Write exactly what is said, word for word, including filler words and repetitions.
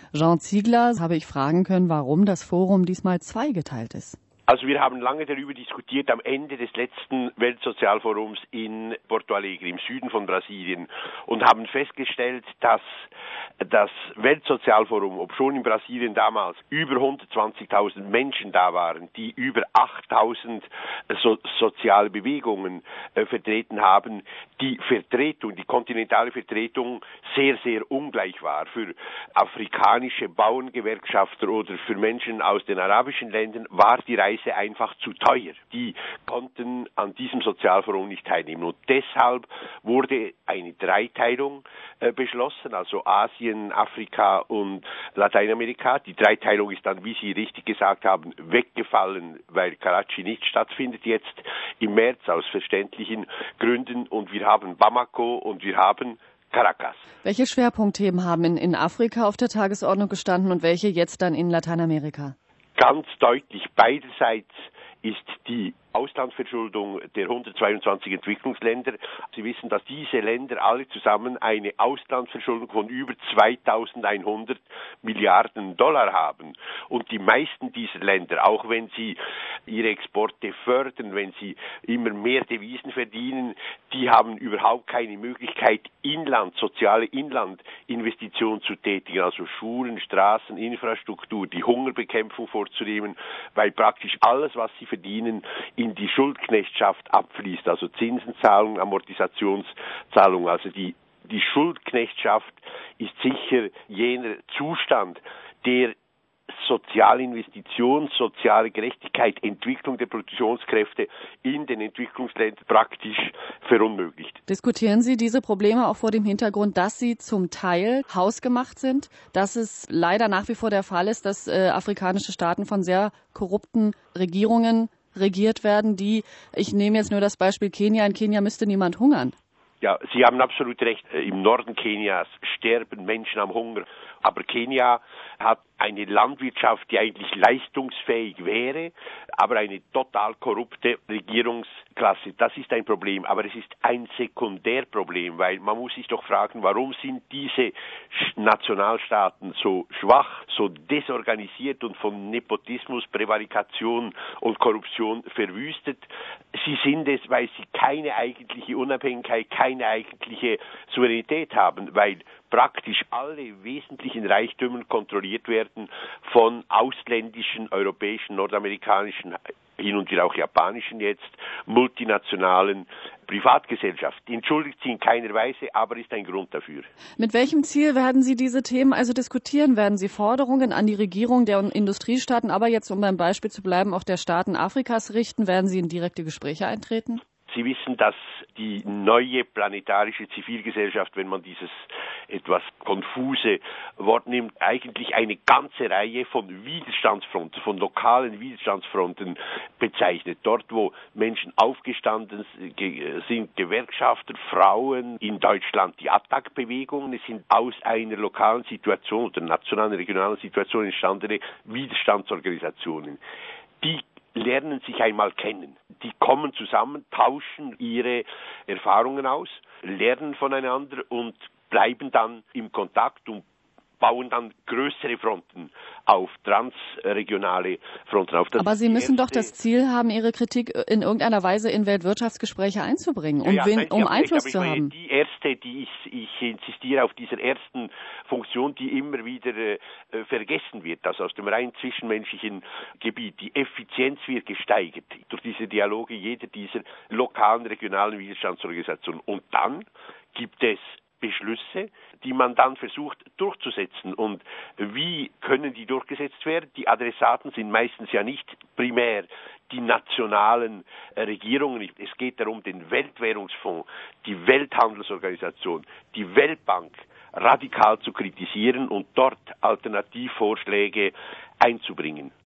Jean Ziegler habe ich fragen können, warum das Forum diesmal zweigeteilt ist. Also wir haben lange darüber diskutiert am Ende des letzten Weltsozialforums in Porto Alegre im Süden von Brasilien und haben festgestellt, dass das Weltsozialforum, obschon in Brasilien damals über hundertzwanzigtausend Menschen da waren, die über achttausend so, soziale Bewegungen äh, vertreten haben, die Vertretung, die kontinentale Vertretung sehr, sehr ungleich war. Für afrikanische Bauerngewerkschafter oder für Menschen aus den arabischen Ländern war die Reise einfach zu teuer. Die konnten an diesem Sozialforum nicht teilnehmen. Und deshalb wurde eine Dreiteilung äh, beschlossen, also Asien, Afrika und Lateinamerika. Die Dreiteilung ist dann, wie Sie richtig gesagt haben, weggefallen, weil Karachi nicht stattfindet jetzt im März aus verständlichen Gründen. Und wir haben Bamako und wir haben Caracas. Welche Schwerpunktthemen haben in, in Afrika auf der Tagesordnung gestanden und welche jetzt dann in Lateinamerika? Ganz deutlich beiderseits ist die Auslandsverschuldung der hundertzweiundzwanzig Entwicklungsländer. Sie wissen, dass diese Länder alle zusammen eine Auslandsverschuldung von über zweitausendeinhundert Milliarden Dollar haben. Und die meisten dieser Länder, auch wenn sie ihre Exporte fördern, wenn sie immer mehr Devisen verdienen, die haben überhaupt keine Möglichkeit, Inland, soziale Inlandinvestitionen zu tätigen, also Schulen, Straßen, Infrastruktur, die Hungerbekämpfung vorzunehmen, weil praktisch alles, was sie verdienen, in die Schuldknechtschaft abfließt, also Zinsenzahlungen, Amortisationszahlungen. Also die, die Schuldknechtschaft ist sicher jener Zustand, der soziale Investition, soziale Gerechtigkeit, Entwicklung der Produktionskräfte in den Entwicklungsländern praktisch verunmöglicht. Diskutieren Sie diese Probleme auch vor dem Hintergrund, dass sie zum Teil hausgemacht sind, dass es leider nach wie vor der Fall ist, dass äh, afrikanische Staaten von sehr korrupten Regierungen regiert werden, die, ich nehme jetzt nur das Beispiel Kenia, in Kenia müsste niemand hungern. Ja, Sie haben absolut recht. Im Norden Kenias sterben Menschen am Hunger. Aber Kenia hat eine Landwirtschaft, die eigentlich leistungsfähig wäre, aber eine total korrupte Regierungsklasse. Das ist ein Problem, aber es ist ein Sekundärproblem, weil man muss sich doch fragen, warum sind diese Nationalstaaten so schwach, so desorganisiert und von Nepotismus, Prävarikation und Korruption verwüstet? Sie sind es, weil sie keine eigentliche Unabhängigkeit, keine eigentliche Souveränität haben, weil praktisch alle wesentlichen Reichtümer kontrolliert werden von ausländischen, europäischen, nordamerikanischen, hin und wieder auch japanischen jetzt, multinationalen Privatgesellschaften. Entschuldigt sie in keiner Weise, aber ist ein Grund dafür. Mit welchem Ziel werden Sie diese Themen also diskutieren? Werden Sie Forderungen an die Regierung der Industriestaaten, aber jetzt, um beim Beispiel zu bleiben, auch der Staaten Afrikas richten? Werden Sie in direkte Gespräche eintreten? Sie wissen, dass die neue planetarische Zivilgesellschaft, wenn man dieses etwas konfuse Wort nimmt, eigentlich eine ganze Reihe von Widerstandsfronten, von lokalen Widerstandsfronten bezeichnet. Dort, wo Menschen aufgestanden sind, Gewerkschafter, Frauen, in Deutschland die Attac-Bewegung, es sind aus einer lokalen Situation oder nationalen, regionalen Situation entstandene Widerstandsorganisationen. Die lernen sich einmal kennen. Die kommen zusammen, tauschen ihre Erfahrungen aus, lernen voneinander und bleiben dann im Kontakt und bauen dann größere Fronten auf, transregionale Fronten auf. Das Aber Sie müssen doch das Ziel haben, Ihre Kritik in irgendeiner Weise in Weltwirtschaftsgespräche einzubringen, um, ja, ja, nein, um Einfluss recht, zu meine, haben. Die erste, die ich, ich insistiere auf dieser ersten Funktion, die immer wieder äh, vergessen wird, also aus dem rein zwischenmenschlichen Gebiet. Die Effizienz wird gesteigert durch diese Dialoge jeder dieser lokalen, regionalen Widerstandsorganisationen. Und dann gibt es Beschlüsse, die man dann versucht durchzusetzen. Und wie können die durchgesetzt werden? Die Adressaten sind meistens ja nicht primär die nationalen Regierungen. Es geht darum, den Weltwährungsfonds, die Welthandelsorganisation, die Weltbank radikal zu kritisieren und dort Alternativvorschläge einzubringen.